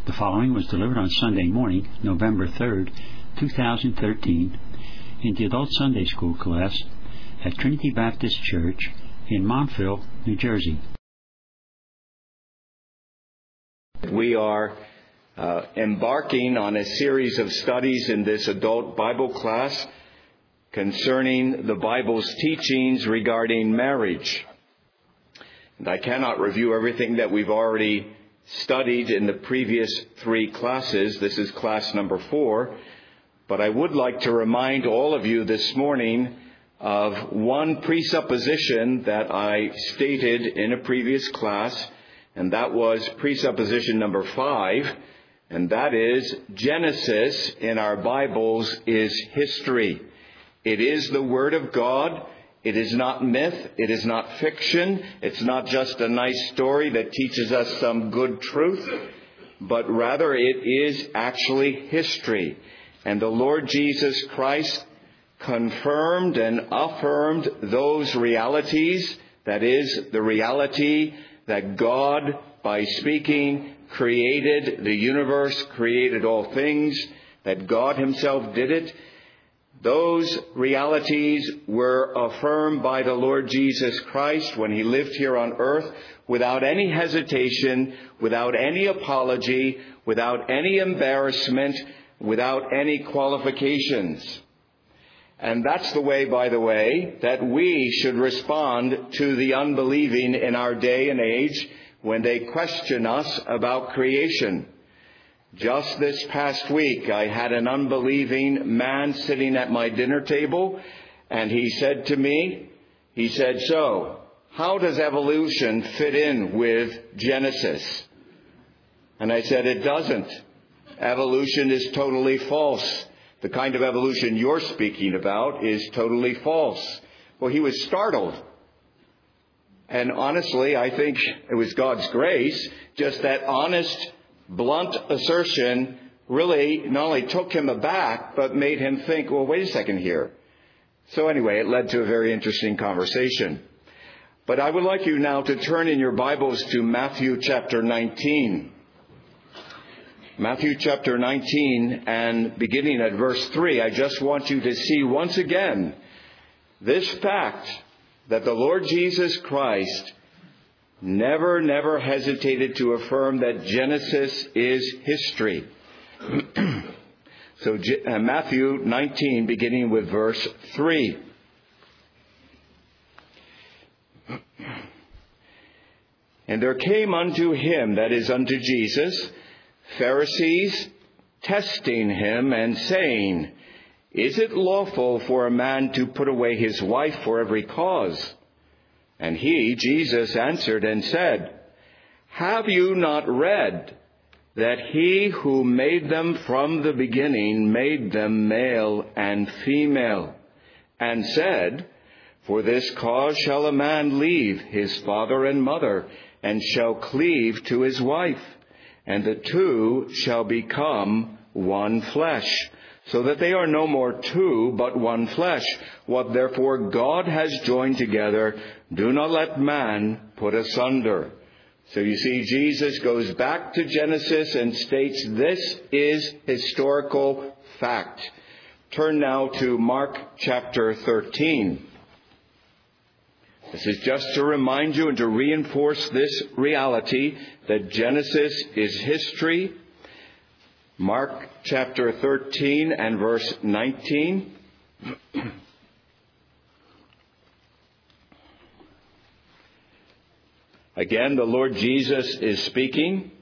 The following was delivered on Sunday morning, November 3rd, 2013, in the Adult Sunday School class at Trinity Baptist Church in Montville, New Jersey. We are embarking on a series of studies in this adult Bible class concerning the Bible's teachings regarding marriage. And I cannot review everything that we've already studied in the previous three classes. This is class number 4. But I would like to remind all of you this morning of one presupposition that I stated in a previous class, and that was presupposition number 5, and that is Genesis in our Bibles is history. It is the Word of God. It is not myth. It is not fiction. It's not just a nice story that teaches us some good truth, but rather it is actually history. And the Lord Jesus Christ confirmed and affirmed those realities. That is, the reality that God, by speaking, created the universe, created all things, that God Himself did it. Those realities were affirmed by the Lord Jesus Christ when He lived here on earth without any hesitation, without any apology, without any embarrassment, without any qualifications. And that's the way, by the way, that we should respond to the unbelieving in our day and age when they question us about creation. Just this past week, I had an unbelieving man sitting at my dinner table, and he said to me, so, how does evolution fit in with Genesis? And I said, it doesn't. Evolution is totally false. The kind of evolution you're speaking about is totally false. Well, he was startled. And honestly, I think it was God's grace, just that honest, blunt assertion really not only took him aback, but made him think, well, wait a second here. So anyway, it led to a very interesting conversation. But I would like you now to turn in your Bibles to Matthew chapter 19. Matthew chapter 19, and beginning at verse 3, I just want you to see once again this fact that the Lord Jesus Christ never hesitated to affirm that Genesis is history. So Matthew 19, beginning with verse 3. And there came unto him, that is unto Jesus, Pharisees, testing him and saying, is it lawful for a man to put away his wife for every cause? And he, Jesus, answered and said, have you not read that he who made them from the beginning made them male and female, and said, for this cause shall a man leave his father and mother, and shall cleave to his wife, and the two shall become one flesh, so that they are no more two, but one flesh. What therefore God has joined together, do not let man put asunder. So you see, Jesus goes back to Genesis and states this is historical fact. Turn now to Mark chapter 13. This is just to remind you and to reinforce this reality that Genesis is history. Mark chapter 13 and verse 19. Again, the Lord Jesus is speaking.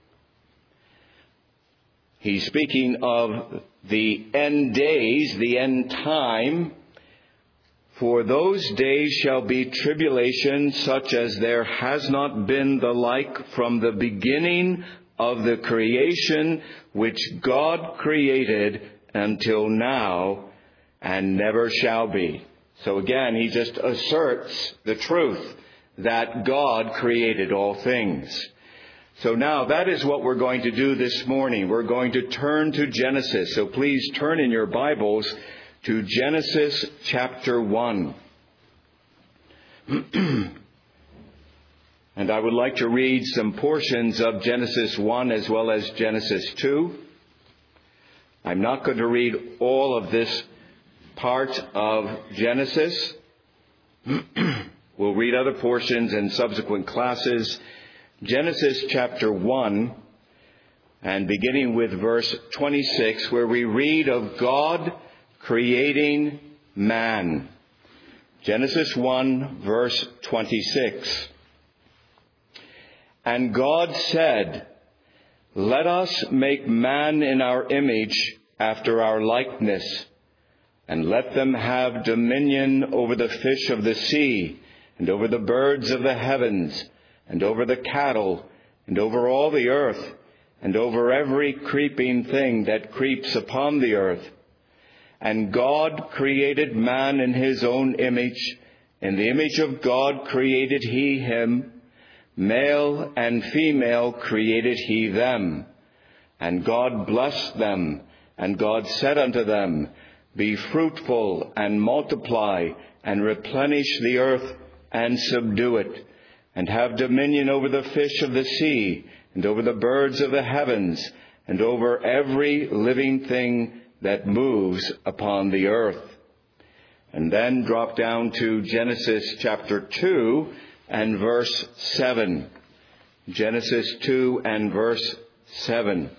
He's speaking of the end days, the end time. For those days shall be tribulation such as there has not been the like from the beginning of the creation which God created until now, and never shall be. So again, he just asserts the truth that God created all things. So now that is what we're going to do this morning. We're going to turn to Genesis. So please turn in your Bibles to Genesis chapter 1. And I would like to read some portions of Genesis 1 as well as Genesis 2. I'm not going to read all of this part of Genesis. We'll read other portions in subsequent classes. Genesis chapter 1, and beginning with verse 26, where we read of God creating man. Genesis 1, verse 26. And God said, "Let us make man in our image, after our likeness, and let them have dominion over the fish of the sea, and over the birds of the heavens, and over the cattle, and over all the earth, and over every creeping thing that creeps upon the earth. And God created man in his own image. In the image of God created he him. Male and female created he them. And God blessed them. And God said unto them, Be fruitful and multiply, and replenish the earth and subdue it, and have dominion over the fish of the sea, and over the birds of the heavens, and over every living thing that moves upon the earth." And then drop down to Genesis chapter 2 and verse 7. Genesis 2 and verse 7.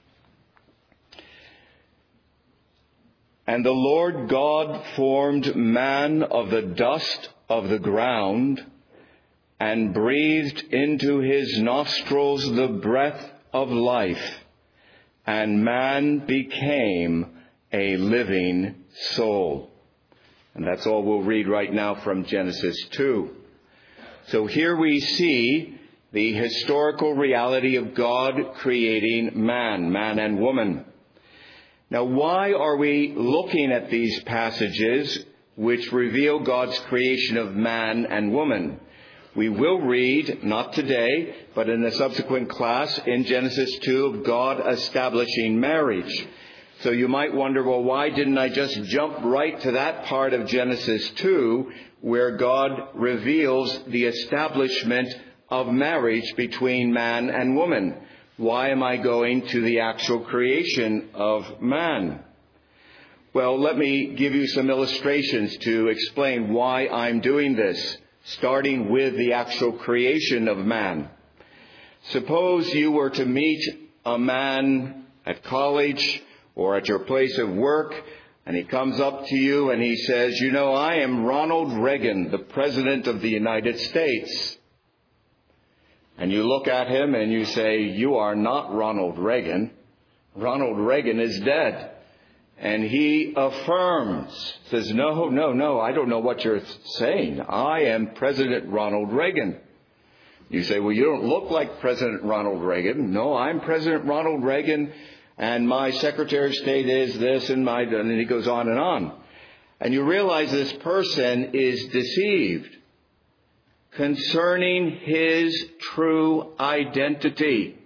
"And the Lord God formed man of the dust of the ground, and breathed into his nostrils the breath of life, and man became a living soul." And that's all we'll read right now from Genesis 2. So here we see the historical reality of God creating man and woman. Now, why are we looking at these passages which reveal God's creation of man and woman? We will read, not today, but in a subsequent class in Genesis 2, of God establishing marriage. So you might wonder, well, why didn't I just jump right to that part of Genesis 2 where God reveals the establishment of marriage between man and woman? Why am I going to the actual creation of man? Well, let me give you some illustrations to explain why I'm doing this, starting with the actual creation of man. Suppose you were to meet a man at college or at your place of work, and he comes up to you and he says, "You know, I am Ronald Reagan, the President of the United States." And you look at him and you say, "You are not Ronald Reagan. Ronald Reagan is dead." And he affirms, says, no, I don't know what you're saying. I am President Ronald Reagan." You say, "Well, you don't look like President Ronald Reagan." "No, I'm President Ronald Reagan, and my Secretary of State is this, and he goes on and on. And you realize this person is deceived concerning his true identity.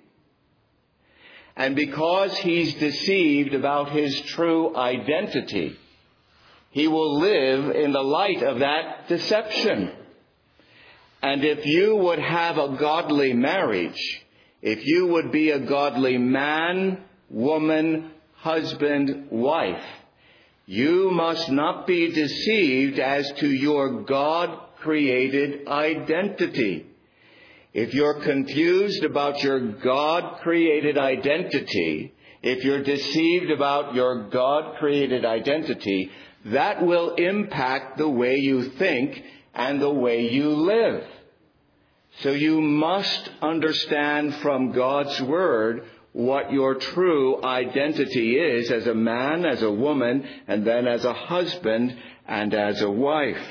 And because he's deceived about his true identity, he will live in the light of that deception. And if you would have a godly marriage, if you would be a godly man, woman, husband, wife, you must not be deceived as to your God-created identity. If you're confused about your God-created identity, if you're deceived about your God-created identity, that will impact the way you think and the way you live. So you must understand from God's Word what your true identity is as a man, as a woman, and then as a husband and as a wife.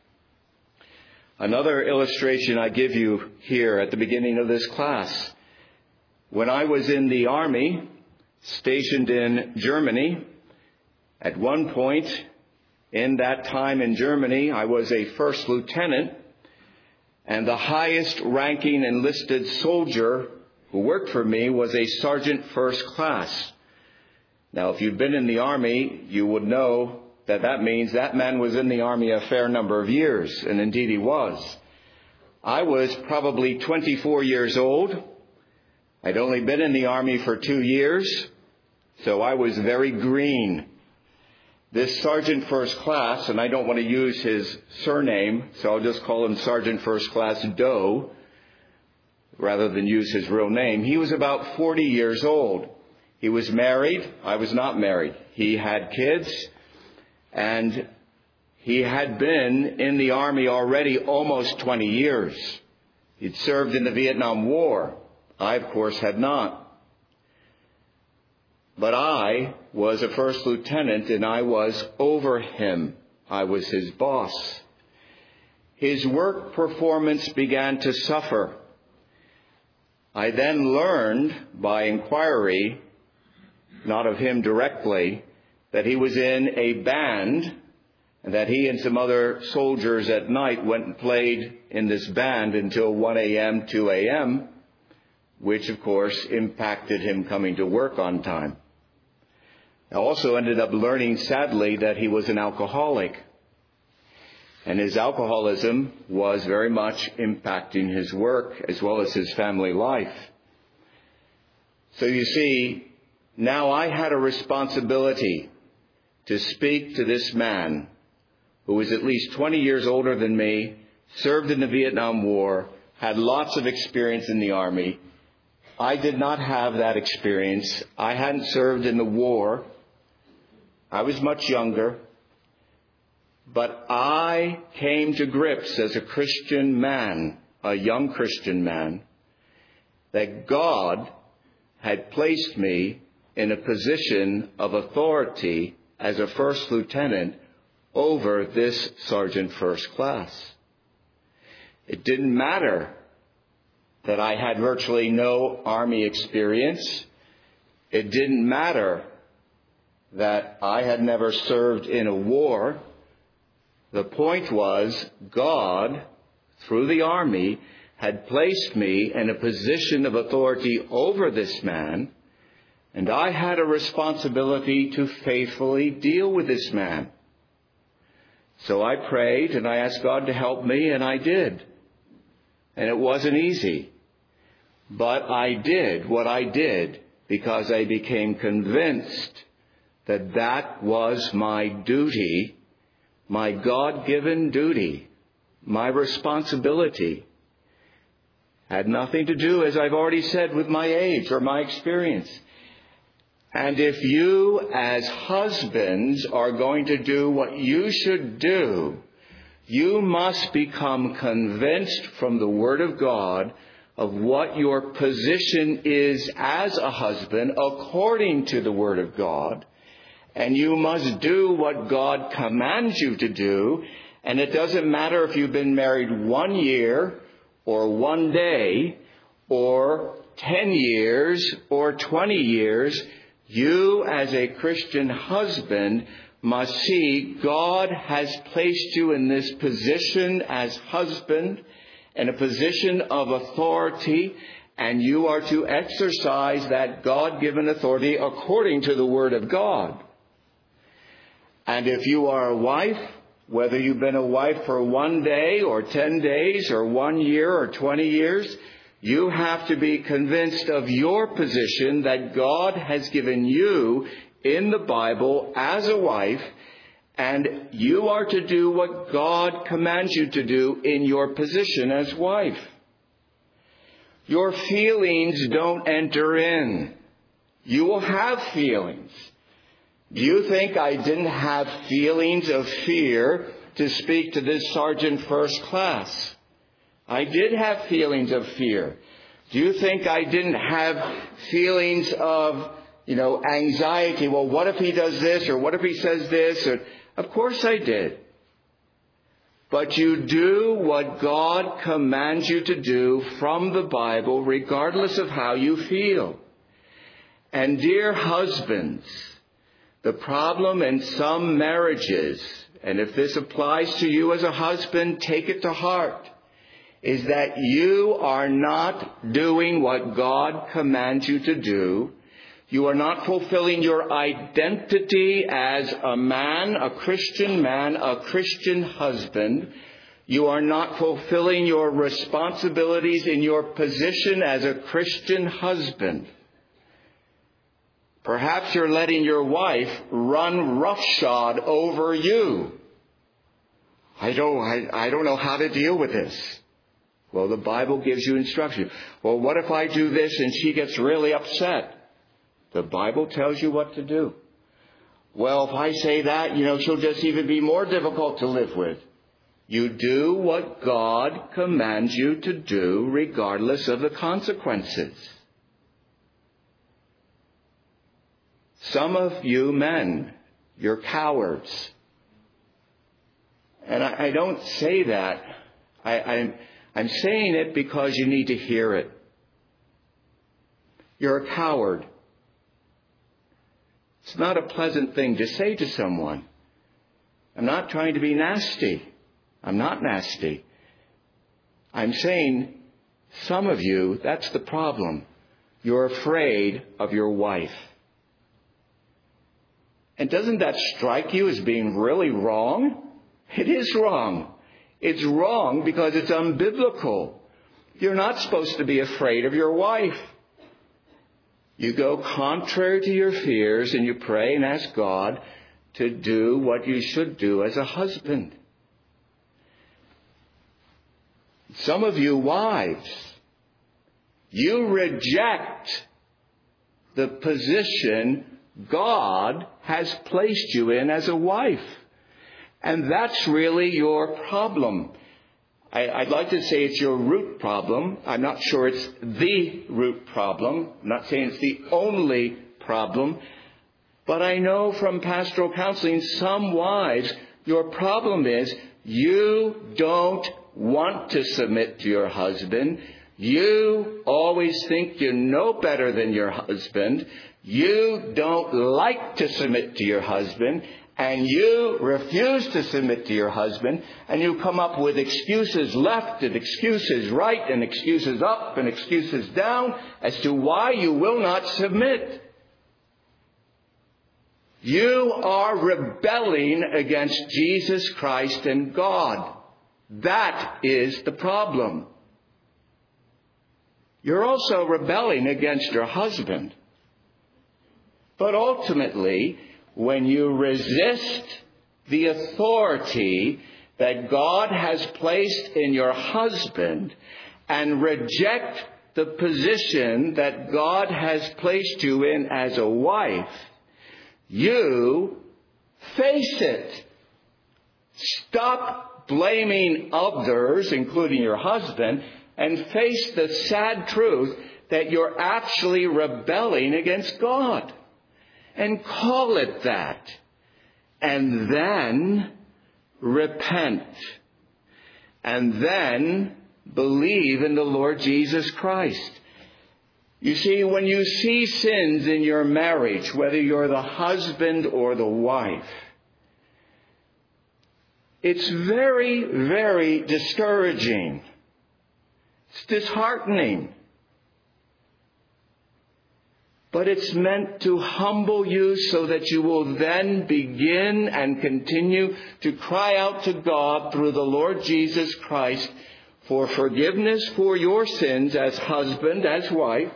Another illustration I give you here at the beginning of this class. When I was in the Army, stationed in Germany, at one point in that time in Germany, I was a first lieutenant, and the highest ranking enlisted soldier who worked for me was a sergeant first class. Now, if you've been in the Army, you would know that means that man was in the Army a fair number of years, and indeed he was. I was probably 24 years old. I'd only been in the Army for 2 years, so I was very green. This Sergeant First Class, and I don't want to use his surname, so I'll just call him Sergeant First Class Doe, rather than use his real name. He was about 40 years old. He was married. I was not married. He had kids, and he had been in the Army already almost 20 years. He'd served in the Vietnam War. I, of course, had not. But I was a first lieutenant, and I was over him. I was his boss. His work performance began to suffer. I then learned by inquiry, not of him directly, that he was in a band, and that he and some other soldiers at night went and played in this band until 1 a.m., 2 a.m., which, of course, impacted him coming to work on time. I also ended up learning, sadly, that he was an alcoholic. And his alcoholism was very much impacting his work as well as his family life. So you see, now I had a responsibility to speak to this man who was at least 20 years older than me, served in the Vietnam War, had lots of experience in the Army. I did not have that experience. I hadn't served in the war. I was much younger. But I came to grips as a Christian man, a young Christian man, that God had placed me in a position of authority as a first lieutenant over this Sergeant First Class. It didn't matter that I had virtually no Army experience. It didn't matter that I had never served in a war. The point was, God, through the Army, had placed me in a position of authority over this man, and I had a responsibility to faithfully deal with this man. So I prayed and I asked God to help me, and I did. And it wasn't easy. But I did what I did because I became convinced that that was my duty, my God-given duty, my responsibility. Had nothing to do, as I've already said, with my age or my experience. And if you, as husbands, are going to do what you should do, you must become convinced from the Word of God of what your position is as a husband according to the Word of God. And you must do what God commands you to do. And it doesn't matter if you've been married 1 year or 1 day or 10 years or 20 years. You, as a Christian husband, must see God has placed you in this position as husband, in a position of authority, and you are to exercise that God-given authority according to the Word of God. And if you are a wife, whether you've been a wife for 1 day or 10 days or 1 year or 20 years, you have to be convinced of your position that God has given you in the Bible as a wife, and you are to do what God commands you to do in your position as wife. Your feelings don't enter in. You will have feelings. Do you think I didn't have feelings of fear to speak to this Sergeant First Class? I did have feelings of fear. Do you think I didn't have feelings of, anxiety? Well, what if he does this, or what if he says this? Of course I did. But you do what God commands you to do from the Bible, regardless of how you feel. And dear husbands, the problem in some marriages, and if this applies to you as a husband, take it to heart, is that you are not doing what God commands you to do. You are not fulfilling your identity as a man, a Christian husband. You are not fulfilling your responsibilities in your position as a Christian husband. Perhaps you're letting your wife run roughshod over you. I don't know how to deal with this. Well, the Bible gives you instruction. Well, what if I do this and she gets really upset? The Bible tells you what to do. Well, if I say that, she'll just even be more difficult to live with. You do what God commands you to do regardless of the consequences. Some of you men, you're cowards. And I don't say that. I'm saying it because you need to hear it. You're a coward. It's not a pleasant thing to say to someone. I'm not trying to be nasty. I'm not nasty. I'm saying some of you, that's the problem. You're afraid of your wife. And doesn't that strike you as being really wrong? It is wrong. It's wrong because it's unbiblical. You're not supposed to be afraid of your wife. You go contrary to your fears and you pray and ask God to do what you should do as a husband. Some of you wives, you reject the position God has placed you in as a wife. And that's really your problem. I'd like to say it's your root problem. I'm not sure it's the root problem. I'm not saying it's the only problem. But I know from pastoral counseling, some wives, your problem is you don't want to submit to your husband. You always think you know better than your husband. You don't like to submit to your husband. And you refuse to submit to your husband, and you come up with excuses left and excuses right and excuses up and excuses down as to why you will not submit. You are rebelling against Jesus Christ and God. That is the problem. You're also rebelling against your husband. But ultimately, when you resist the authority that God has placed in your husband and reject the position that God has placed you in as a wife, you face it. Stop blaming others, including your husband, and face the sad truth that you're actually rebelling against God. And call it that. And then repent. And then believe in the Lord Jesus Christ. You see, when you see sins in your marriage, whether you're the husband or the wife, it's very, very discouraging. It's disheartening. But it's meant to humble you so that you will then begin and continue to cry out to God through the Lord Jesus Christ for forgiveness for your sins as husband, as wife,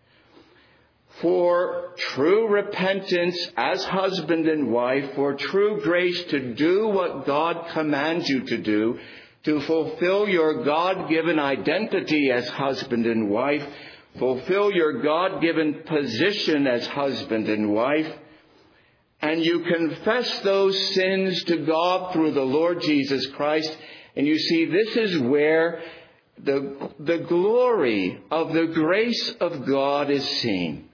for true repentance as husband and wife, for true grace to do what God commands you to do, to fulfill your God-given identity as husband and wife, fulfill your God-given position as husband and wife, and you confess those sins to God through the Lord Jesus Christ. And you see, this is where the glory of the grace of God is seen.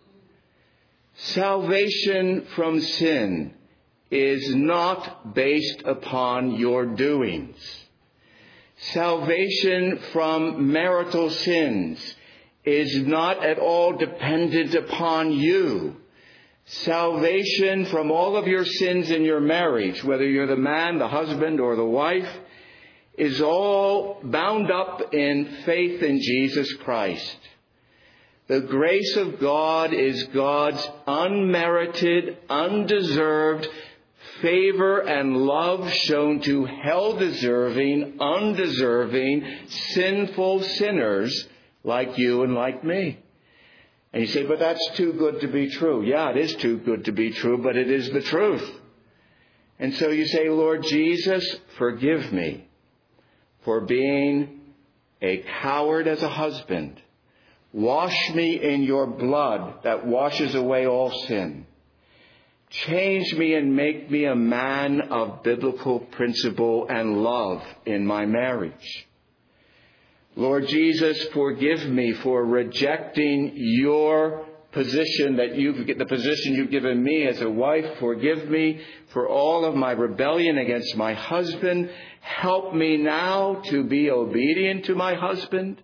Salvation from sin is not based upon your doings. Salvation from marital sins is not at all dependent upon you. Salvation from all of your sins in your marriage, whether you're the man, the husband, or the wife, is all bound up in faith in Jesus Christ. The grace of God is God's unmerited, undeserved favor and love shown to hell-deserving, undeserving, sinful sinners like you and like me. And you say, but that's too good to be true. Yeah, it is too good to be true, but it is the truth. And so you say, Lord Jesus, forgive me for being a coward as a husband. Wash me in your blood that washes away all sin. Change me and make me a man of biblical principle and love in my marriage. Lord Jesus, forgive me for rejecting your position the position you've given me as a wife. Forgive me for all of my rebellion against my husband. Help me now to be obedient to my husband.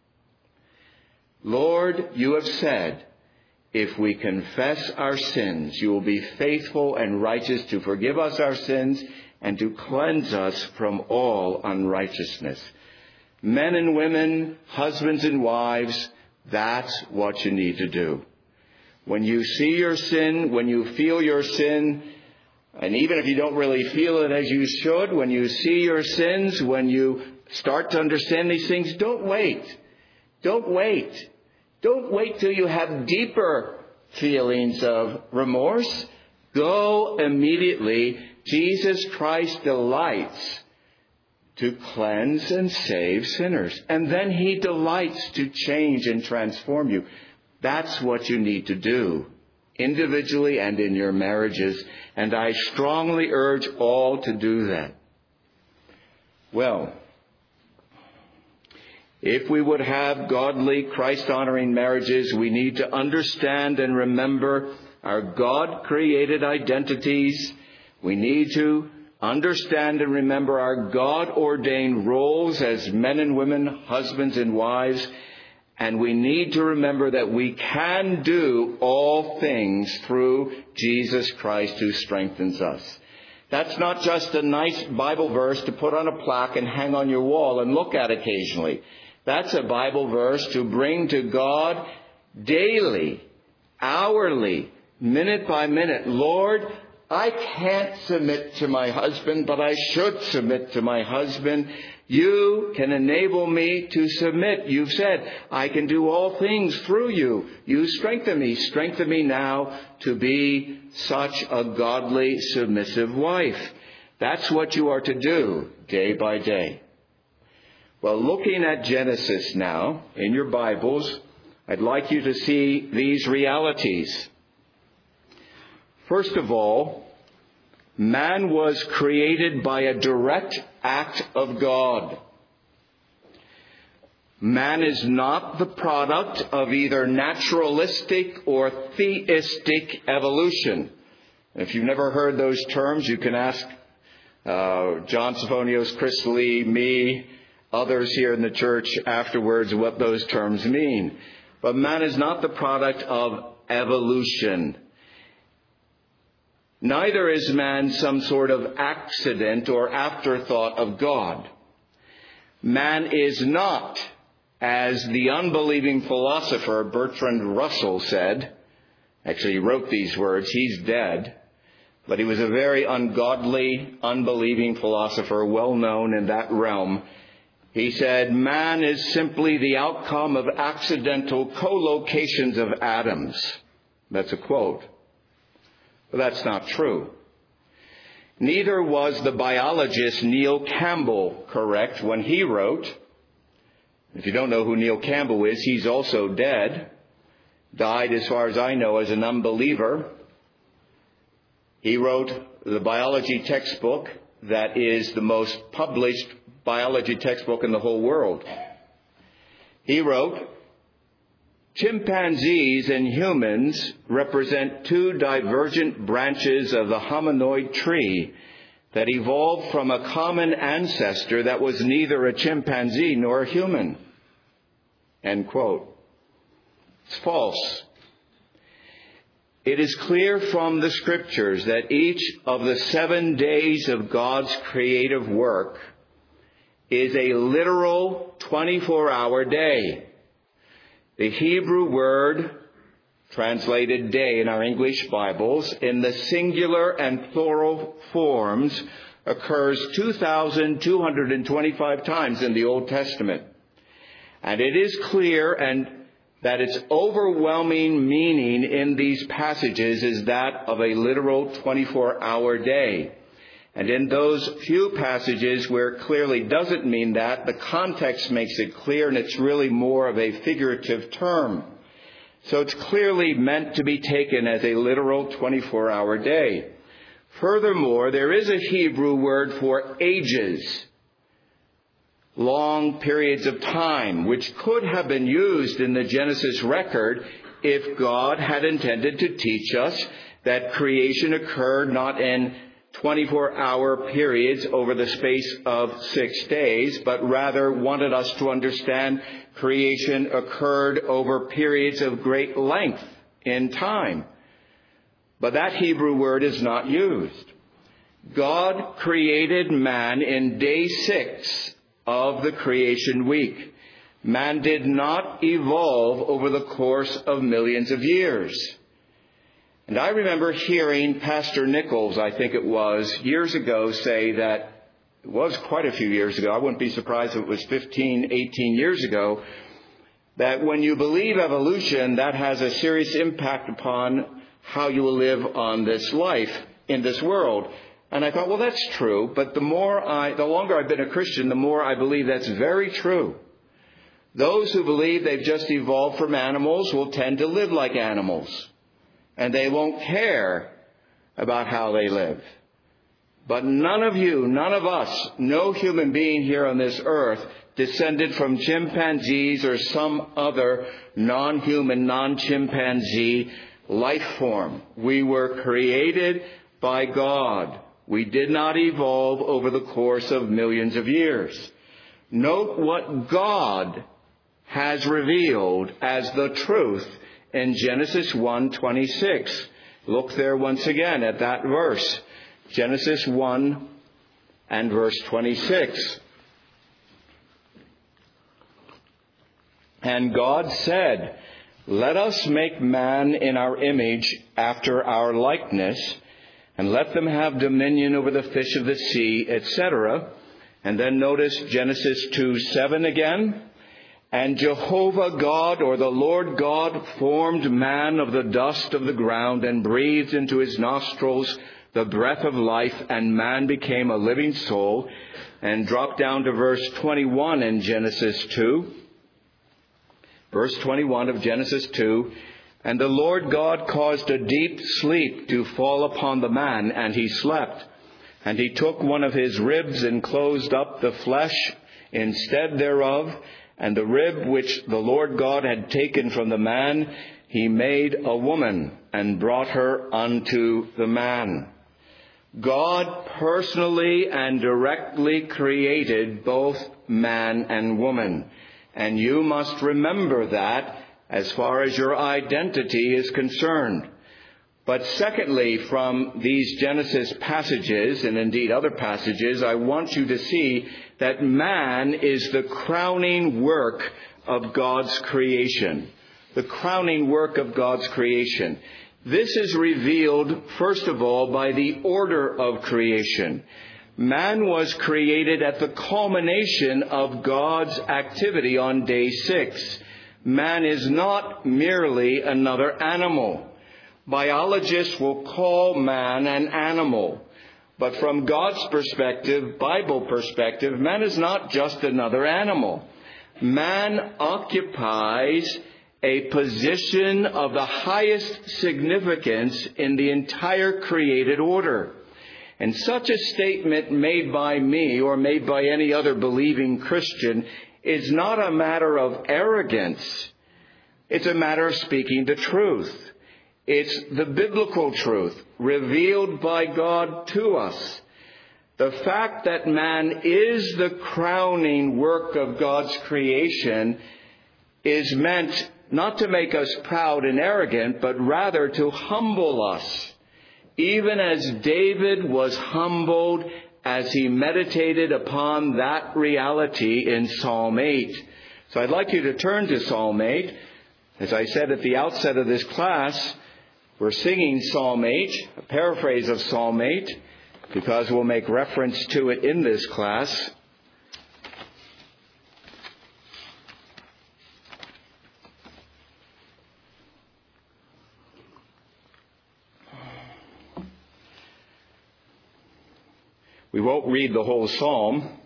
Lord, you have said, if we confess our sins, you will be faithful and righteous to forgive us our sins and to cleanse us from all unrighteousness. Men and women, husbands and wives, that's what you need to do. When you see your sin, when you feel your sin, and even if you don't really feel it as you should, when you see your sins, when you start to understand these things, don't wait. Don't wait. Don't wait till you have deeper feelings of remorse. Go immediately. Jesus Christ delights to cleanse and save sinners. And then he delights to change and transform you. That's what you need to do, individually and in your marriages. And I strongly urge all to do that. Well, if we would have godly, Christ-honoring marriages, we need to understand and remember our God-created identities. We need to understand and remember our God-ordained roles as men and women, husbands and wives. And we need to remember that we can do all things through Jesus Christ who strengthens us. That's not just a nice Bible verse to put on a plaque and hang on your wall and look at occasionally. That's a Bible verse to bring to God daily, hourly, minute by minute. Lord, I can't submit to my husband, but I should submit to my husband. You can enable me to submit. You've said, I can do all things through you. You strengthen me. Strengthen me now to be such a godly, submissive wife. That's what you are to do day by day. Well, looking at Genesis now in your Bibles, I'd like you to see these realities. First of all, man was created by a direct act of God. Man is not the product of either naturalistic or theistic evolution. If you've never heard those terms, you can ask John Sophonios, Chris Lee, me, others here in the church afterwards what those terms mean. But man is not the product of evolution. Neither is man some sort of accident or afterthought of God. Man is not, as the unbelieving philosopher Bertrand Russell said, actually he wrote these words, he's dead, but he was a very ungodly, unbelieving philosopher, well known in that realm. He said, man is simply the outcome of accidental collocations of atoms. That's a quote. But that's not true. Neither was the biologist Neil Campbell correct when he wrote, if you don't know who Neil Campbell is, he's also dead. Died, as far as I know, as an unbeliever. He wrote the biology textbook that is the most published biology textbook in the whole world. He wrote, chimpanzees and humans represent two divergent branches of the hominoid tree that evolved from a common ancestor that was neither a chimpanzee nor a human. End quote. It's false. It is clear from the scriptures that each of the 7 days of God's creative work is a literal 24-hour day. The Hebrew word translated day in our English Bibles, in the singular and plural forms occurs 2,225 times in the Old Testament. And it is clear that its overwhelming meaning in these passages is that of a literal 24-hour day. And in those few passages where it clearly doesn't mean that, the context makes it clear, and it's really more of a figurative term. So it's clearly meant to be taken as a literal 24-hour day. Furthermore, there is a Hebrew word for ages, long periods of time, which could have been used in the Genesis record if God had intended to teach us that creation occurred not in 24-hour periods over the space of 6 days, but rather wanted us to understand creation occurred over periods of great length in time. But that Hebrew word is not used. God created man in day 6 of the creation week. Man did not evolve over the course of millions of years. And I remember hearing Pastor Nichols, I think it was, years ago say that, it was quite a few years ago, I wouldn't be surprised if it was 15, 18 years ago, that when you believe evolution, that has a serious impact upon how you will live on this life, in this world. And I thought, well, that's true, but the longer I've been a Christian, the more I believe that's very true. Those who believe they've just evolved from animals will tend to live like animals. And they won't care about how they live. But none of you, none of us, no human being here on this earth descended from chimpanzees or some other non-human, non-chimpanzee life form. We were created by God. We did not evolve over the course of millions of years. Note what God has revealed as the truth in Genesis 1:26. Look there once again at that verse. Genesis 1 and verse 26. And God said, "Let us make man in our image after our likeness, and let them have dominion over the fish of the sea," etc. And then notice Genesis 2:7 again. And Jehovah God, or the Lord God, formed man of the dust of the ground and breathed into his nostrils the breath of life, and man became a living soul. And drop down to verse 21 in Genesis 2. Verse 21 of Genesis 2. And the Lord God caused a deep sleep to fall upon the man, and he slept. And he took one of his ribs and closed up the flesh instead thereof. And the rib which the Lord God had taken from the man, he made a woman and brought her unto the man. God personally and directly created both man and woman. And you must remember that as far as your identity is concerned. But secondly, from these Genesis passages, and indeed other passages, I want you to see that man is the crowning work of God's creation. The crowning work of God's creation. This is revealed, first of all, by the order of creation. Man was created at the culmination of God's activity on day 6. Man is not merely another animal. Biologists will call man an animal. But from God's perspective, Bible perspective, man is not just another animal. Man occupies a position of the highest significance in the entire created order. And such a statement made by me or made by any other believing Christian is not a matter of arrogance. It's a matter of speaking the truth. It's the biblical truth revealed by God to us. The fact that man is the crowning work of God's creation is meant not to make us proud and arrogant, but rather to humble us. Even as David was humbled as he meditated upon that reality in Psalm 8. So I'd like you to turn to Psalm 8. As I said at the outset of this class, we're singing Psalm 8, a paraphrase of Psalm 8, because we'll make reference to it in this class. We won't read the whole psalm,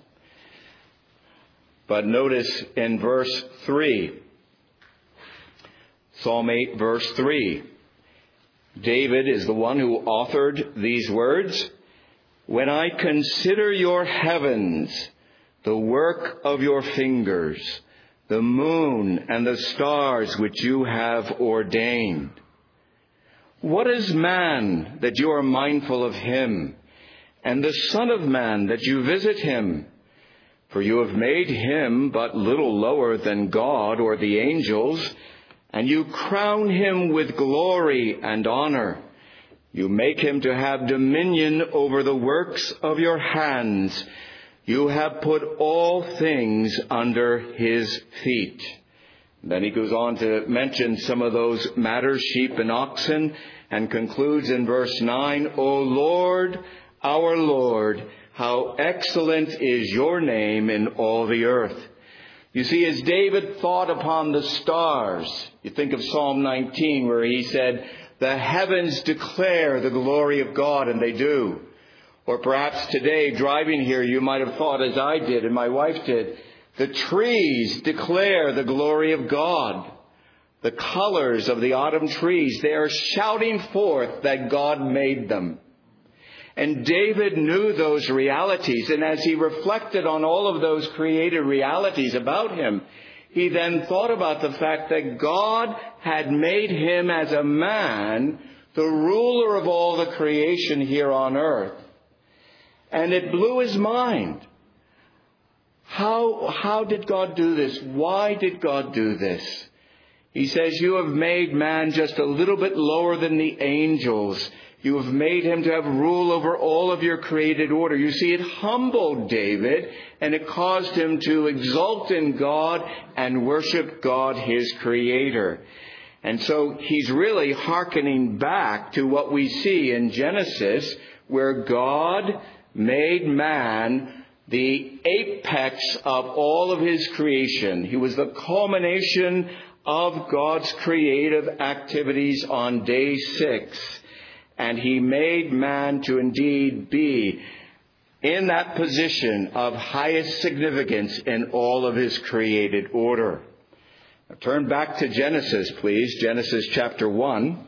but notice in verse 3, Psalm 8, verse 3, David is the one who authored these words. When I consider your heavens, the work of your fingers, the moon and the stars which you have ordained. What is man that you are mindful of him, and the Son of Man that you visit him? For you have made him but little lower than God or the angels, and you crown him with glory and honor. You make him to have dominion over the works of your hands. You have put all things under his feet. Then he goes on to mention some of those matters, sheep and oxen, and concludes in verse 9, O Lord, our Lord, how excellent is your name in all the earth. You see, as David thought upon the stars, you think of Psalm 19 where he said, the heavens declare the glory of God, and they do. Or perhaps today, driving here, you might have thought, as I did and my wife did, the trees declare the glory of God. The colors of the autumn trees, they are shouting forth that God made them. And David knew those realities, and as he reflected on all of those created realities about him, he then thought about the fact that God had made him as a man the ruler of all the creation here on earth. And it blew his mind. How did God do this? Why did God do this? He says, you have made man just a little bit lower than the angels. You have made him to have rule over all of your created order. You see, it humbled David, and it caused him to exult in God and worship God, his creator. And so he's really hearkening back to what we see in Genesis, where God made man the apex of all of his creation. He was the culmination of God's creative activities on day 6. And he made man to indeed be in that position of highest significance in all of his created order. Now, turn back to Genesis, please. Genesis chapter 1.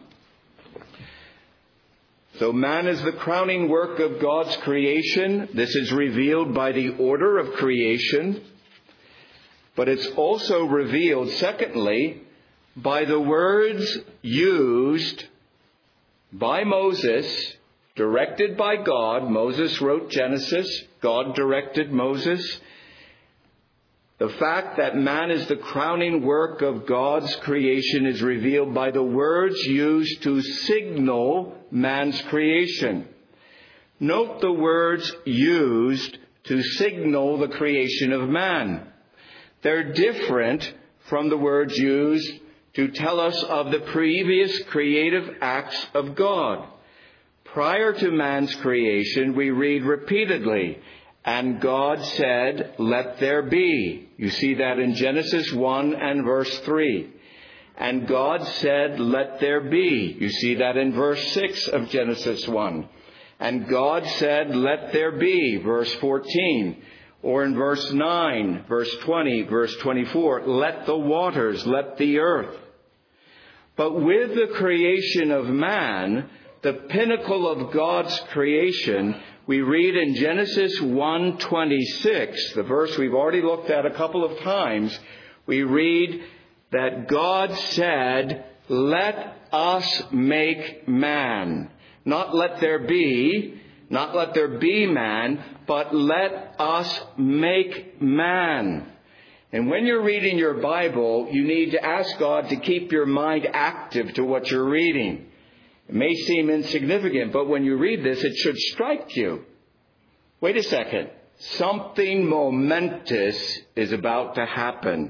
So man is the crowning work of God's creation. This is revealed by the order of creation. But it's also revealed, secondly, by the words used by Moses, directed by God. Moses wrote Genesis. God directed Moses. The fact that man is the crowning work of God's creation is revealed by the words used to signal man's creation. Note the words used to signal the creation of man. They're different from the words used to tell us of the previous creative acts of God. Prior to man's creation, we read repeatedly, and God said, let there be. You see that in Genesis 1 and verse 3. And God said, let there be. You see that in verse 6 of Genesis 1. And God said, let there be, verse 14. Or in verse 9, verse 20, verse 24, let the waters, let the earth. But with the creation of man, the pinnacle of God's creation, we read in Genesis 1:26, the verse we've already looked at a couple of times, we read that God said, let us make man. Not let there be, not let there be man, but let us make man. And when you're reading your Bible, you need to ask God to keep your mind active to what you're reading. It may seem insignificant, but when you read this, it should strike you. Wait a second. Something momentous is about to happen.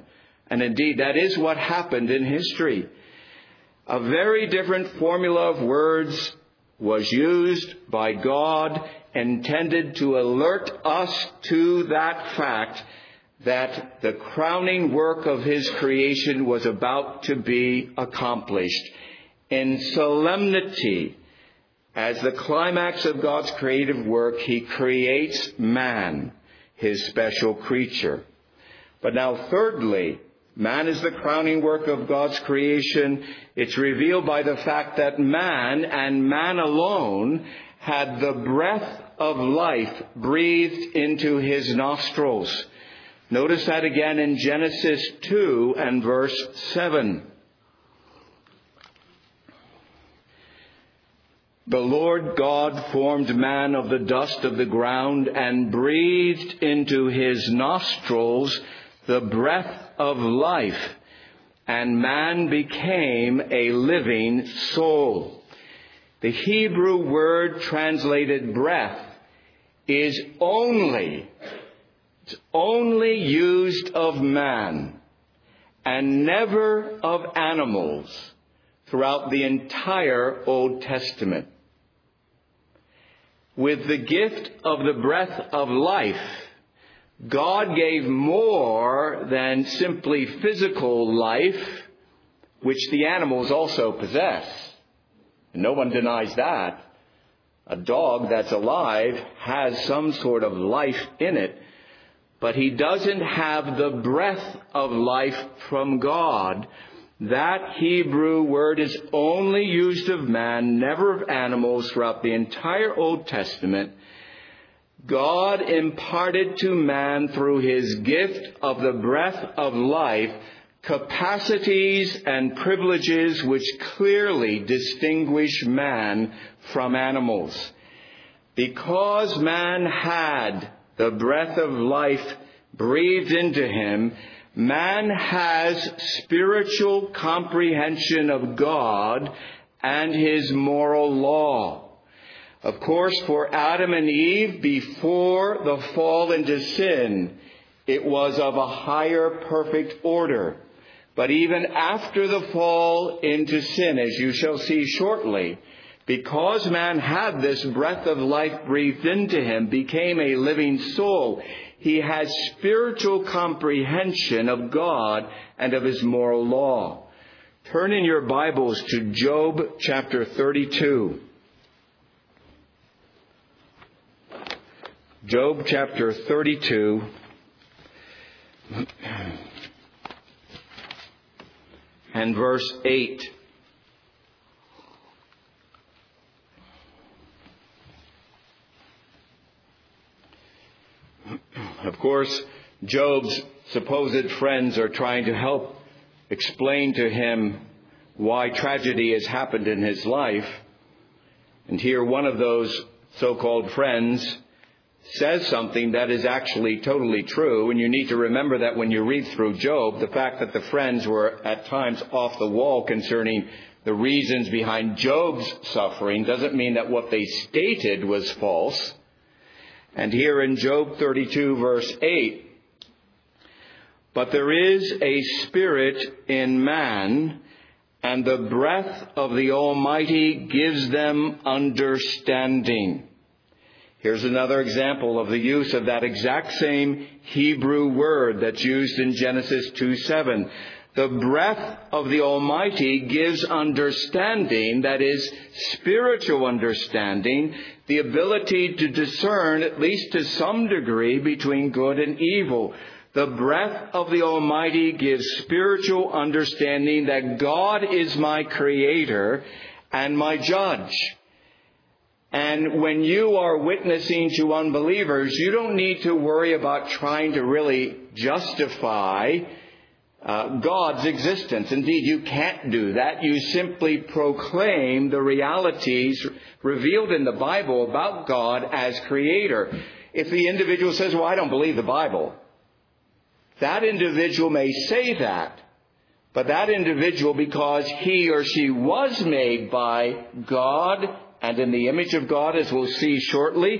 And indeed, that is what happened in history. A very different formula of words was used by God, intended to alert us to that fact that the crowning work of His creation was about to be accomplished. In solemnity, as the climax of God's creative work, He creates man, His special creature. But now, thirdly, man is the crowning work of God's creation. It's revealed by the fact that man, and man alone, had the breath of life breathed into His nostrils. Notice that again in Genesis 2 and verse 7. The Lord God formed man of the dust of the ground and breathed into his nostrils the breath of life, and man became a living soul. The Hebrew word translated breath is only used of man and never of animals throughout the entire Old Testament. With the gift of the breath of life, God gave more than simply physical life, which the animals also possess. And no one denies that. A dog that's alive has some sort of life in it, but he doesn't have the breath of life from God. That Hebrew word is only used of man, never of animals, throughout the entire Old Testament. God imparted to man through His gift of the breath of life capacities and privileges which clearly distinguish man from animals. Because man had the breath of life breathed into him, man has spiritual comprehension of God and His moral law. Of course, for Adam and Eve, before the fall into sin, it was of a higher perfect order. But even after the fall into sin, as you shall see shortly, because man had this breath of life breathed into him, became a living soul, he has spiritual comprehension of God and of His moral law. Turn in your Bibles to Job chapter 32. Job chapter 32. And verse 8. Of course, Job's supposed friends are trying to help explain to him why tragedy has happened in his life. And here one of those so-called friends says something that is actually totally true. And you need to remember that when you read through Job, the fact that the friends were at times off the wall concerning the reasons behind Job's suffering doesn't mean that what they stated was false. And here in Job 32 verse 8, but there is a spirit in man, and the breath of the Almighty gives them understanding. Here's another example of the use of that exact same Hebrew word that's used in Genesis 2:7. The breath of the Almighty gives understanding, that is, spiritual understanding, the ability to discern, at least to some degree, between good and evil. The breath of the Almighty gives spiritual understanding that God is my creator and my judge. And when you are witnessing to unbelievers, you don't need to worry about trying to really justify God's existence. Indeed, you can't do that. You simply proclaim the realities revealed in the Bible about God as creator. If the individual says, well, I don't believe the Bible, that individual may say that. But that individual, because he or she was made by God and in the image of God, as we'll see shortly,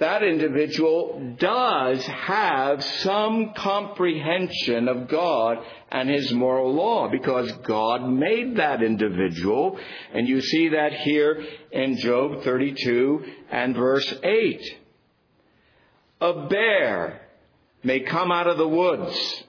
that individual does have some comprehension of God and His moral law, because God made that individual. And you see that here in Job 32 and verse 8. A bear may come out of the woods.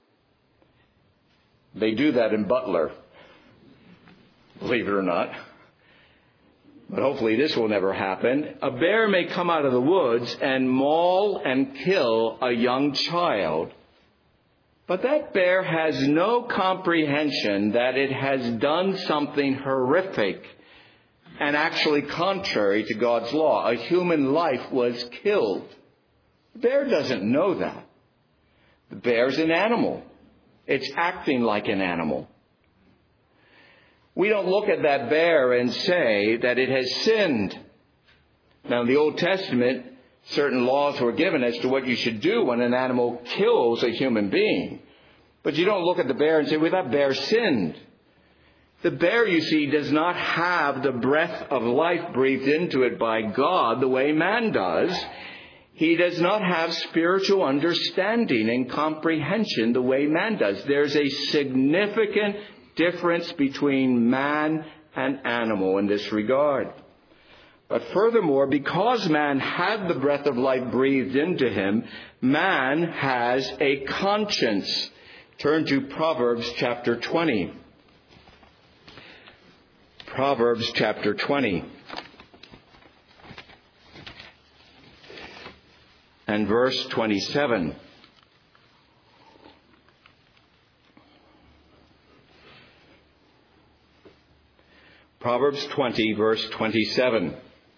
They do that in Butler, believe it or not. But hopefully this will never happen. A bear may come out of the woods and maul and kill a young child. But that bear has no comprehension that it has done something horrific and actually contrary to God's law. A human life was killed. The bear doesn't know that. The bear's an animal. It's acting like an animal. We don't look at that bear and say that it has sinned. Now, in the Old Testament, certain laws were given as to what you should do when an animal kills a human being. But you don't look at the bear and say, well, that bear sinned. The bear, you see, does not have the breath of life breathed into it by God the way man does. He does not have spiritual understanding and comprehension the way man does. There's a significant difference between man and animal in this regard. But furthermore, because man had the breath of life breathed into him, man has a conscience. Turn to Proverbs chapter 20. Proverbs chapter 20. And verse 27. Proverbs 20, verse 27.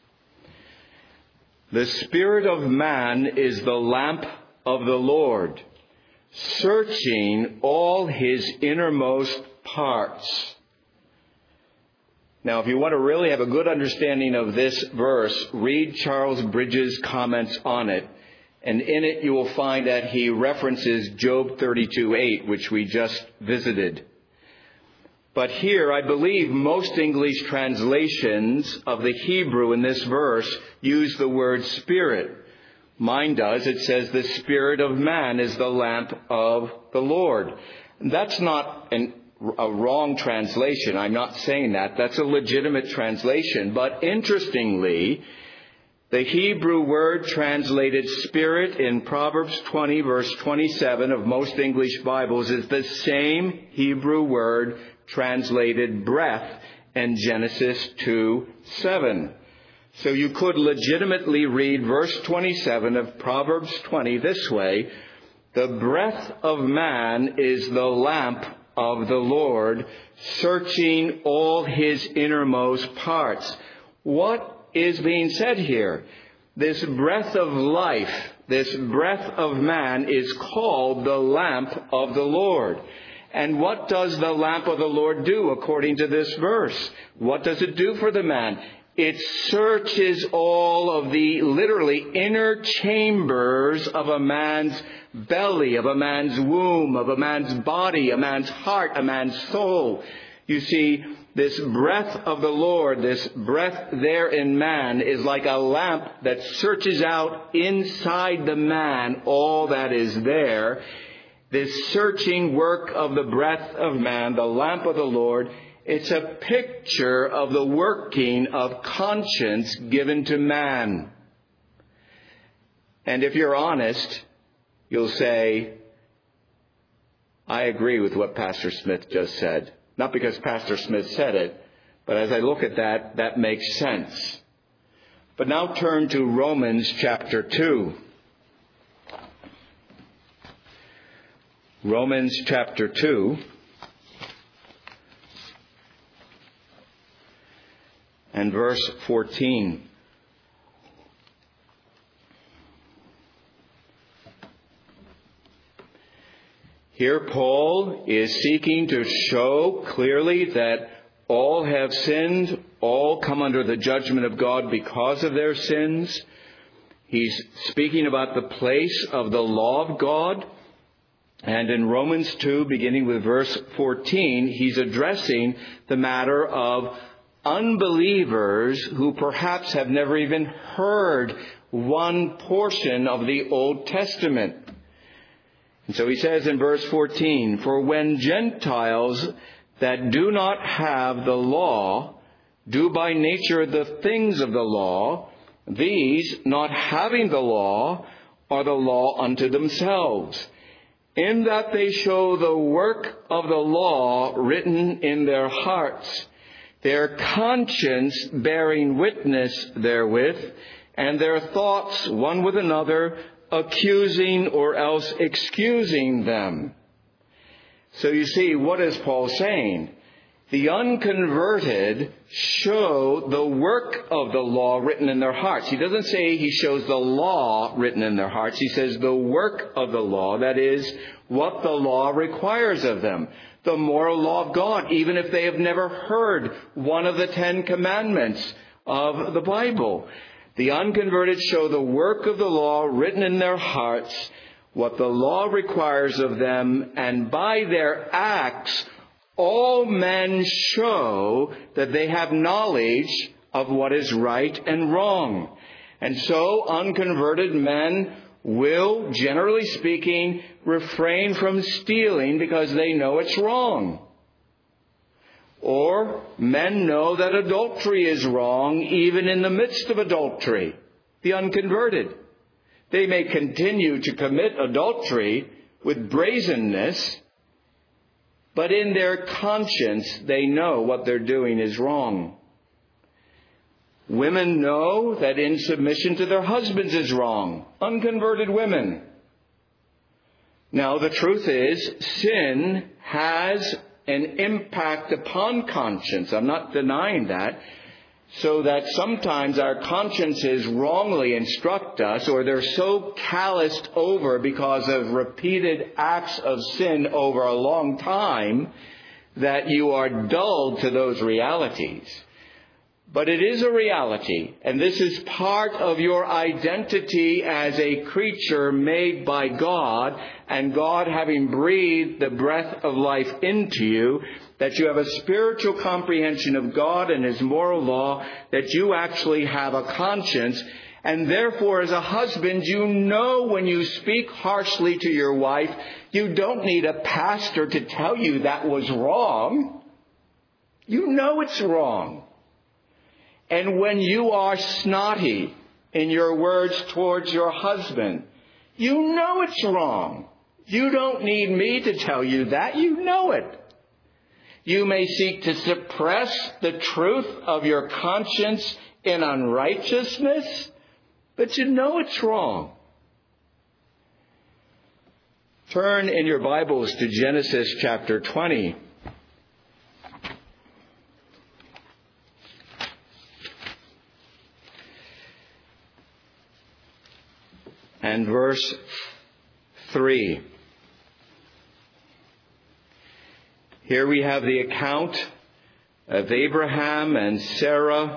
The spirit of man is the lamp of the Lord, searching all his innermost parts. Now, if you want to really have a good understanding of this verse, read Charles Bridges' comments on it. And in it you will find that he references Job 32:8, which we just visited. But here, I believe most English translations of the Hebrew in this verse use the word spirit. Mine does. It says the spirit of man is the lamp of the Lord. That's not a wrong translation. I'm not saying that. That's a legitimate translation. But interestingly, the Hebrew word translated spirit in Proverbs 20, verse 27 of most English Bibles is the same Hebrew word translated breath in Genesis 2:7. So you could legitimately read verse 27 of Proverbs 20 this way: the breath of man is the lamp of the Lord, searching all his innermost parts. What is being said here? This breath of life, this breath of man is called the lamp of the Lord. And what does the lamp of the Lord do according to this verse? What does it do for the man? It searches all of the literally inner chambers of a man's belly, of a man's womb, of a man's body, a man's heart, a man's soul. You see, this breath of the Lord, this breath there in man is like a lamp that searches out inside the man all that is there. This searching work of the breath of man, the lamp of the Lord, it's a picture of the working of conscience given to man. And if you're honest, you'll say, I agree with what Pastor Smith just said. Not because Pastor Smith said it, but as I look at that, that makes sense. But now turn to Romans chapter 2. Romans chapter 2. And verse 14. Here Paul is seeking to show clearly that all have sinned, all come under the judgment of God because of their sins. He's speaking about the place of the law of God. And in Romans 2, beginning with verse 14, he's addressing the matter of unbelievers who perhaps have never even heard one portion of the Old Testament. And so he says in verse 14, "For when Gentiles that do not have the law do by nature the things of the law, these, not having the law, are the law unto themselves, in that they show the work of the law written in their hearts, their conscience bearing witness therewith, and their thoughts one with another, accusing or else excusing them." So you see, what is Paul saying? The unconverted show the work of the law written in their hearts. He doesn't say he shows the law written in their hearts. He says the work of the law, that is, what the law requires of them. The moral law of God, even if they have never heard one of the 10 commandments of the Bible. The unconverted show the work of the law written in their hearts, what the law requires of them, and by their acts all men show that they have knowledge of what is right and wrong. And so unconverted men will, generally speaking, refrain from stealing because they know it's wrong. Or men know that adultery is wrong even in the midst of adultery. The unconverted. They may continue to commit adultery with brazenness, but in their conscience they know what they're doing is wrong. Women know that insubmission to their husbands is wrong. Unconverted women. Now, the truth is, sin has an impact upon conscience. I'm not denying that. So that sometimes our consciences wrongly instruct us, or they're so calloused over because of repeated acts of sin over a long time that you are dulled to those realities. But it is a reality, and this is part of your identity as a creature made by God, and God having breathed the breath of life into you, that you have a spiritual comprehension of God and His moral law, that you actually have a conscience, and therefore as a husband, you know when you speak harshly to your wife, you don't need a pastor to tell you that was wrong. You know it's wrong. And when you are snotty in your words towards your husband, you know it's wrong. You don't need me to tell you that. You know it. You may seek to suppress the truth of your conscience in unrighteousness, but you know it's wrong. Turn in your Bibles to Genesis chapter 20. And verse 3. Here we have the account of Abraham and Sarah,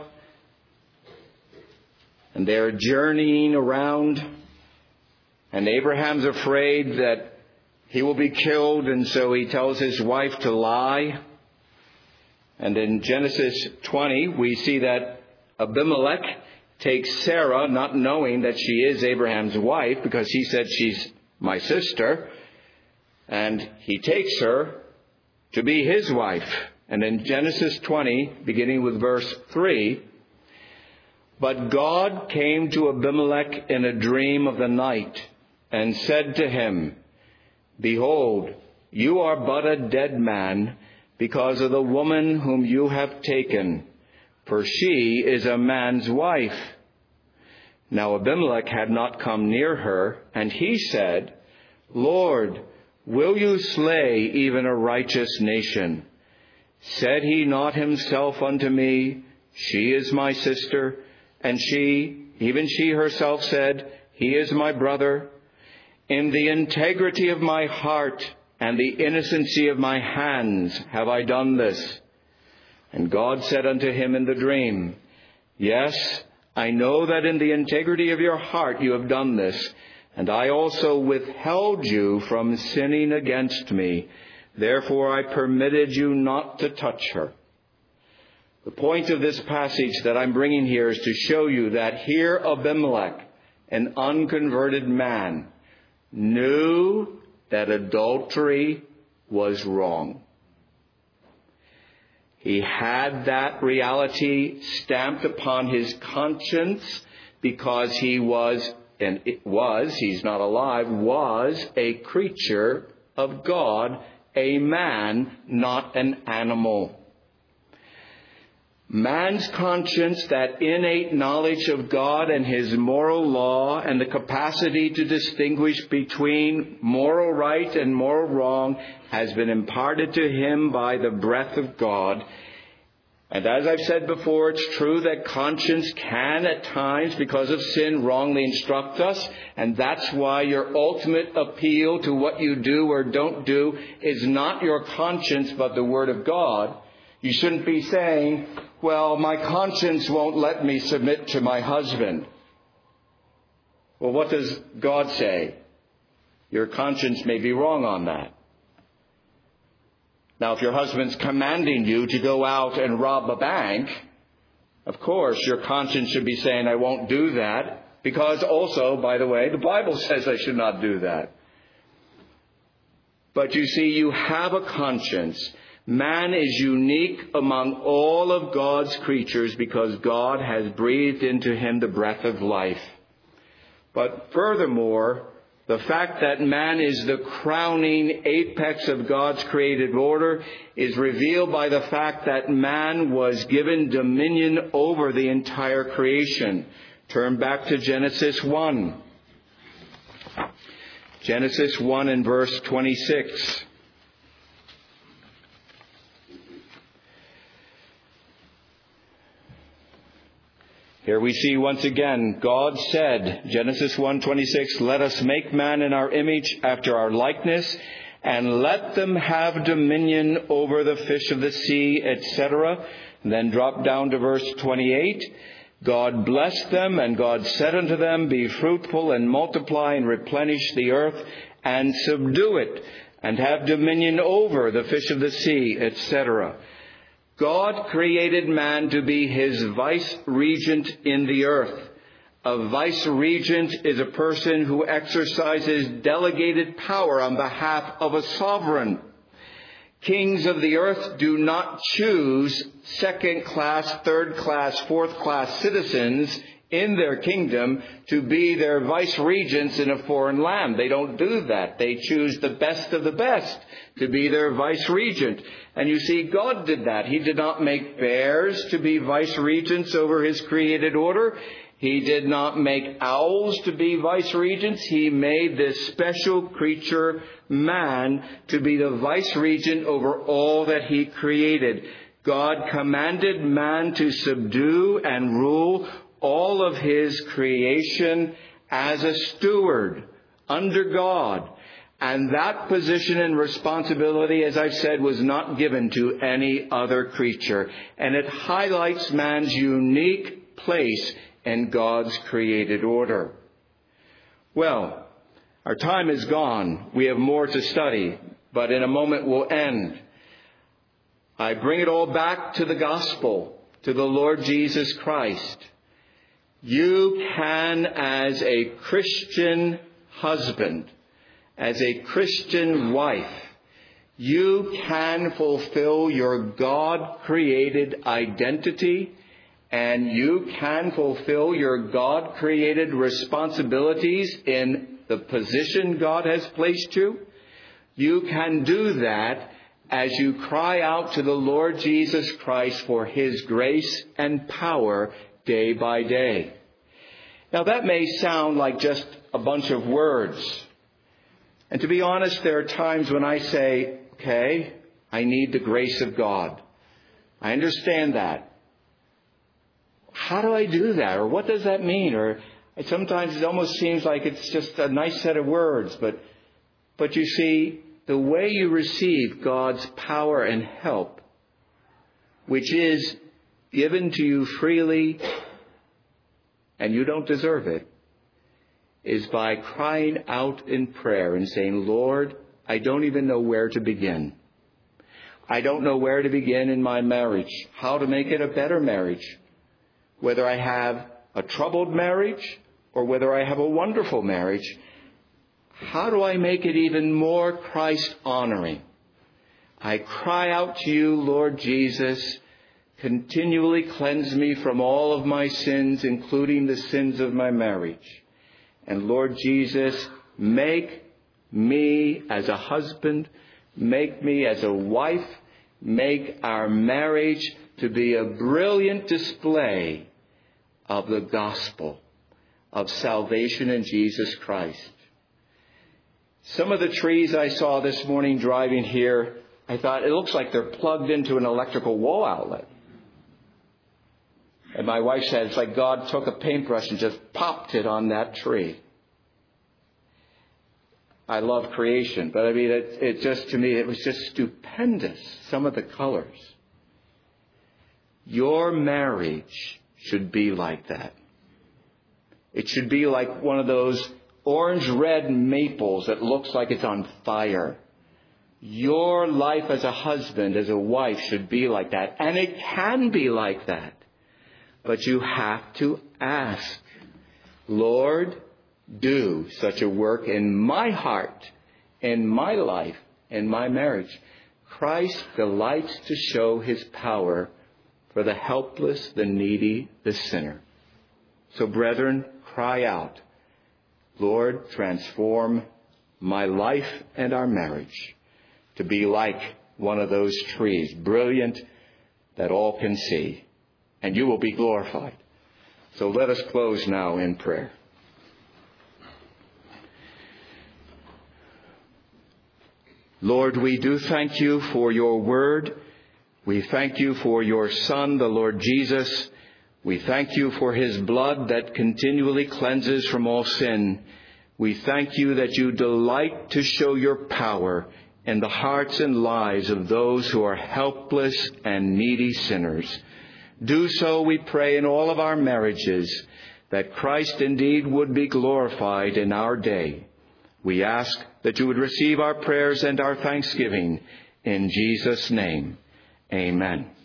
and they're journeying around, and Abraham's afraid that he will be killed, and so he tells his wife to lie. And in Genesis 20, we see that Abimelech takes Sarah, not knowing that she is Abraham's wife, because he said she's my sister, and he takes her to be his wife. And in Genesis 20, beginning with verse 3, "But God came to Abimelech in a dream of the night, and said to him, Behold, you are but a dead man, because of the woman whom you have taken, for she is a man's wife." Now Abimelech had not come near her, and he said, "Lord, will you slay even a righteous nation? Said he not himself unto me, She is my sister, and she, even she herself said, He is my brother? In the integrity of my heart and the innocency of my hands have I done this." And God said unto him in the dream, "Yes, I know that in the integrity of your heart you have done this, and I also withheld you from sinning against me. Therefore I permitted you not to touch her." The point of this passage that I'm bringing here is to show you that here Abimelech, an unconverted man, knew that adultery was wrong. He had that reality stamped upon his conscience because he was, he's not alive, was a creature of God, a man, not an animal. Man's conscience, that innate knowledge of God and His moral law and the capacity to distinguish between moral right and moral wrong has been imparted to him by the breath of God. And as I've said before, it's true that conscience can at times, because of sin, wrongly instruct us. And that's why your ultimate appeal to what you do or don't do is not your conscience, but the Word of God. You shouldn't be saying, well, my conscience won't let me submit to my husband. Well, what does God say? Your conscience may be wrong on that. Now, if your husband's commanding you to go out and rob a bank, of course, your conscience should be saying, I won't do that. Because also, by the way, the Bible says I should not do that. But you see, you have a conscience. Man is unique among all of God's creatures because God has breathed into him the breath of life. But furthermore, the fact that man is the crowning apex of God's created order is revealed by the fact that man was given dominion over the entire creation. Turn back to Genesis 1. Genesis 1 and verse 26. Here we see once again, God said, Genesis 1:26, let us make man in our image after our likeness, and let them have dominion over the fish of the sea, etc. And then drop down to verse 28. God blessed them, and God said unto them, be fruitful and multiply and replenish the earth and subdue it, and have dominion over the fish of the sea, etc. God created man to be his vice-regent in the earth. A vice-regent is a person who exercises delegated power on behalf of a sovereign. Kings of the earth do not choose second-class, third-class, fourth-class citizens in their kingdom to be their vice-regents in a foreign land. They don't do that. They choose the best of the best to be their vice-regent. And you see, God did that. He did not make bears to be vice-regents over His created order. He did not make owls to be vice-regents. He made this special creature, man, to be the vice-regent over all that He created. God commanded man to subdue and rule all of His creation as a steward under God. And that position and responsibility, as I've said, was not given to any other creature. And it highlights man's unique place in God's created order. Well, our time is gone. We have more to study, but in a moment we'll end. I bring it all back to the gospel, to the Lord Jesus Christ. You can, as a Christian husband, as a Christian wife, you can fulfill your God-created identity, and you can fulfill your God-created responsibilities in the position God has placed you. You can do that as you cry out to the Lord Jesus Christ for His grace and power day by day. Now that may sound like just a bunch of words. And to be honest, there are times when I say, okay, I need the grace of God. I understand that. How do I do that? Or what does that mean? Or sometimes it almost seems like it's just a nice set of words. But you see, the way you receive God's power and help, which is given to you freely, and you don't deserve it, is by crying out in prayer and saying, Lord, I don't even know where to begin. I don't know where to begin in my marriage, how to make it a better marriage, whether I have a troubled marriage or whether I have a wonderful marriage. How do I make it even more Christ-honoring? I cry out to you, Lord Jesus, continually cleanse me from all of my sins, including the sins of my marriage. And Lord Jesus, make me as a husband, make me as a wife, make our marriage to be a brilliant display of the gospel of salvation in Jesus Christ. Some of the trees I saw this morning driving here, I thought it looks like they're plugged into an electrical wall outlet. And my wife said it's like God took a paintbrush and just popped it on that tree. I love creation, but I mean, it just, to me, it was just stupendous, some of the colors. Your marriage should be like that. It should be like one of those orange-red maples that looks like it's on fire. Your life as a husband, as a wife, should be like that. And it can be like that. But you have to ask, Lord, do such a work in my heart, in my life, in my marriage. Christ delights to show his power for the helpless, the needy, the sinner. So, brethren, cry out, Lord, transform my life and our marriage to be like one of those trees, brilliant that all can see, and you will be glorified. So let us close now in prayer. Lord, we do thank you for your word. We thank you for your Son, the Lord Jesus. We thank you for his blood that continually cleanses from all sin. We thank you that you delight to show your power in the hearts and lives of those who are helpless and needy sinners. Do so, we pray, in all of our marriages, that Christ indeed would be glorified in our day. We ask that you would receive our prayers and our thanksgiving in Jesus' name. Amen.